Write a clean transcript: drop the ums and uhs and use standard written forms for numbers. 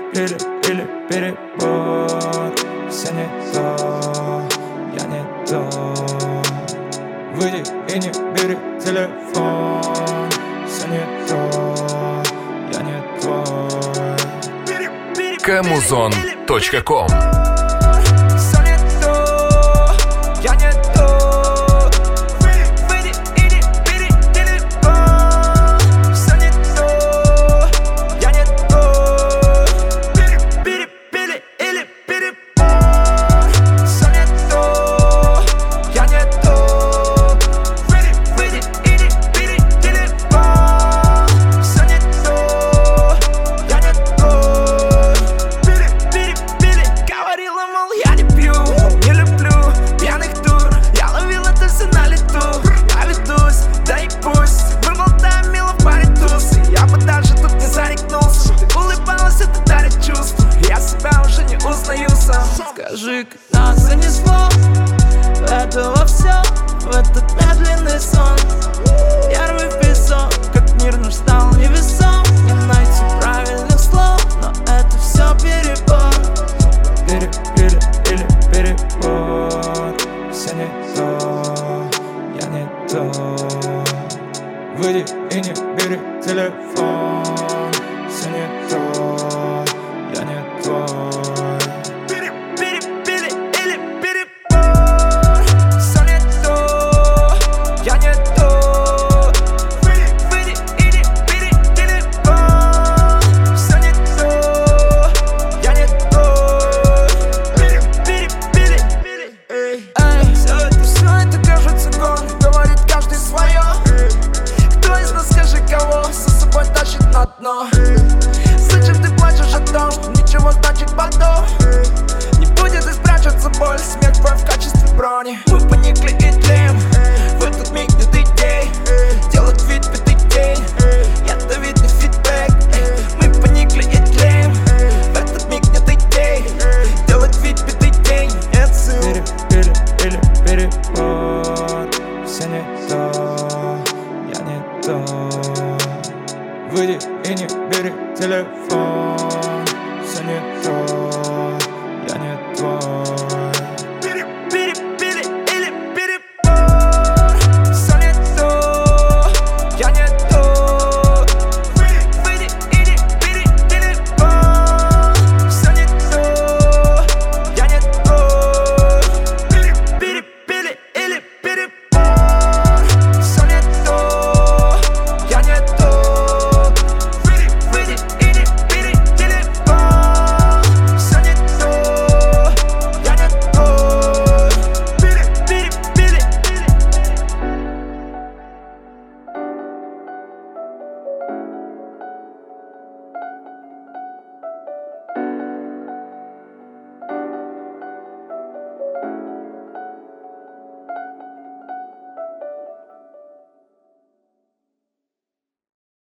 или перебор. Все не то, я не то. Выйди и не бери телефон. Все не то, я не твой. Kamuzon.com. Все не то, я не то. Выйди и не бери телефон. Все не то, я не то. Пили или перебор. Все не то, я не то. Выйди и не бери телефон. Все не то, я не то. Пили, говорила, мол, я не пью, не люблю пьяных тур. Я ловил это все на лету. Я ведусь, да и пусть. Мы болтаем мило в паре тусы. Я бы даже тут не зарекнулся. Ты улыбалась, это дарит чувства. Я себя уже не узнаю сам. Скажи, как нас занесло в это во все, в этот медленный сон. Первый в песок, как мир наш стал невесом. Не найти правильных слов, но это все перебор.